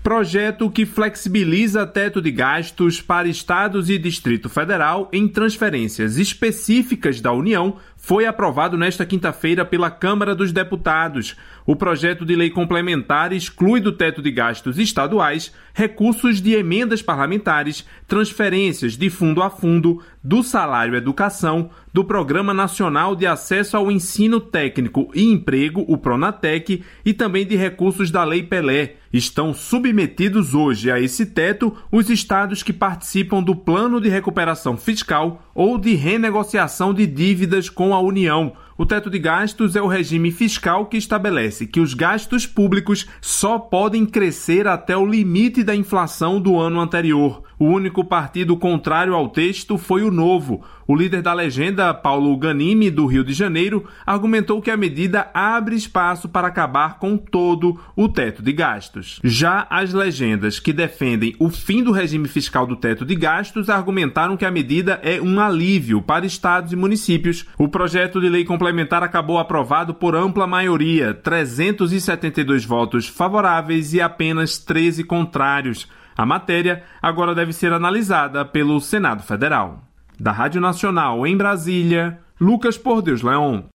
Projeto que flexibiliza teto de gastos para estados e Distrito Federal em transferências específicas da União foi aprovado nesta quinta-feira pela Câmara dos Deputados. O projeto de lei complementar exclui do teto de gastos estaduais recursos de emendas parlamentares, transferências de fundo a fundo, do salário educação, do Programa Nacional de Acesso ao Ensino Técnico e Emprego, o PRONATEC, e também de recursos da Lei Pelé. Estão submetidos hoje a esse teto os estados que participam do Plano de Recuperação Fiscal ou de renegociação de dívidas com a União. O teto de gastos é o regime fiscal que estabelece que os gastos públicos só podem crescer até o limite da inflação do ano anterior. O único partido contrário ao texto foi o Novo. O líder da legenda, Paulo Ganimi, do Rio de Janeiro, argumentou que a medida abre espaço para acabar com todo o teto de gastos. Já as legendas que defendem o fim do regime fiscal do teto de gastos argumentaram que a medida é um alívio para estados e municípios. O projeto de lei complementar acabou aprovado por ampla maioria, 372 votos favoráveis e apenas 13 contrários. A matéria agora deve ser analisada pelo Senado Federal. Da Rádio Nacional em Brasília, Lucas Por Deus Leon.